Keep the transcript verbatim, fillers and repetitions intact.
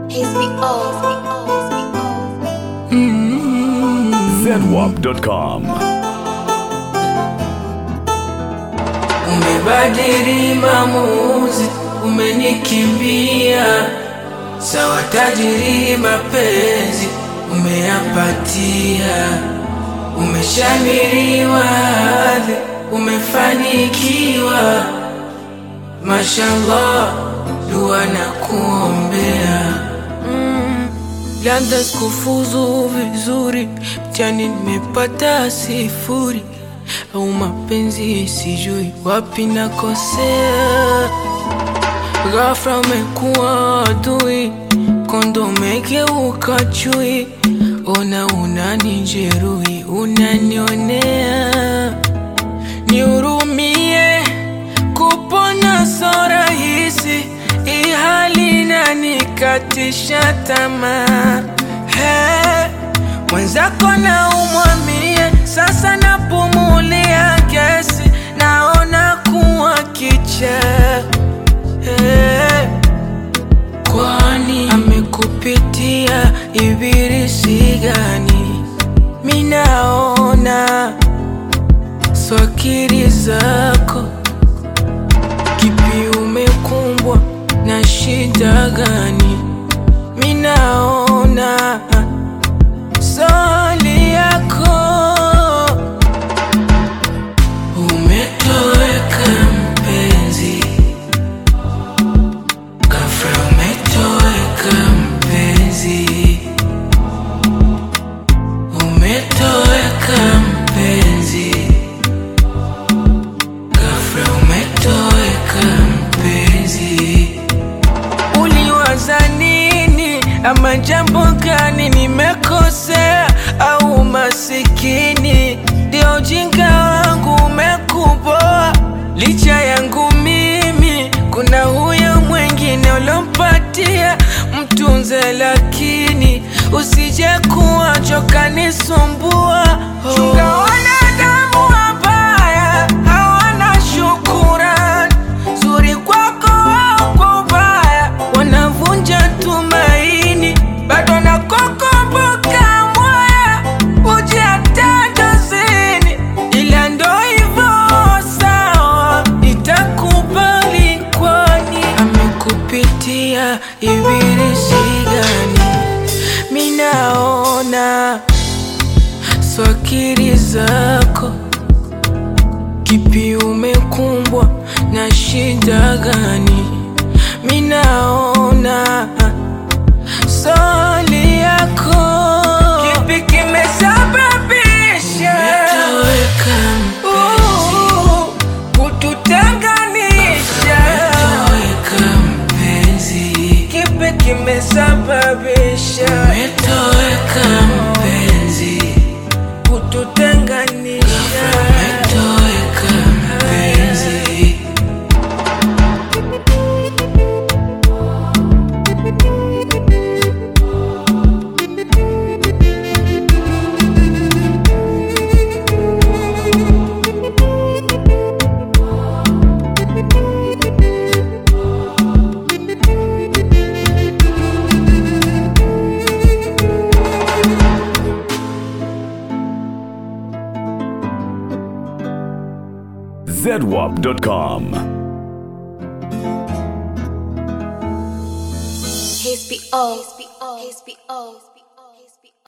Zedwap dot com. Umebadili maamuzi, umenikimbia. Sawa tajiri mapenzi umeyapatia. Umeshamiriwa, umefanikiwa. Mashallah, dua na kuombea. mm. Labda sikufuzu vizuri, mtihani nimepata sifuri, au mapenzi sijui wapi nakosea. Ghafla umekuwa adui, kondo umegeuka chui. Ona unanijeruhi, unanionea. Nihurumie, kupona so rahisi. Hii hali inanikatisha tamaa. Hey, mwenzako na umwamie, sasa napumulia gesi. Naona kuwa kicha. Hey, kwani amekupitia ibilisi gani? Minaona swakiri zako. Kipi umekumbwa na shida gani? Minaona swali yako. Umetoweka mpenzi, ghafla umetoweka mpenzi. Umetoweka mpenzi, ghafla umetoweka mpenzi. Uliwaza nini? Ama jambo gani nimekosea? Au masikini ndio ujinga wangu umekuboa? Licha yangu mimi, kuna huyo mwingine ulompatia. Mtunze lakini usije kuwa joka nisumbua. Chunga wanadamu wabaya, hawana shukurani. Zuri kwako au kwa ubaya, wanavunja tumaini. Bado nakukumbuka moya, uje hata dozini. Ila ndo hivyo sawa, nitakubali kwani amekupitia ibilisi gani? Minaona swakiri zako. Kipi umekumbwa na shida gani? Minaona swali yako. Kipi kimesababisha uh, kututenganisha? Kipi kimesababisha umetoweka mpenzi, kututenganisha? Umetoweka mpenzi. Zedwap dot com. H B O. H B O. H B O.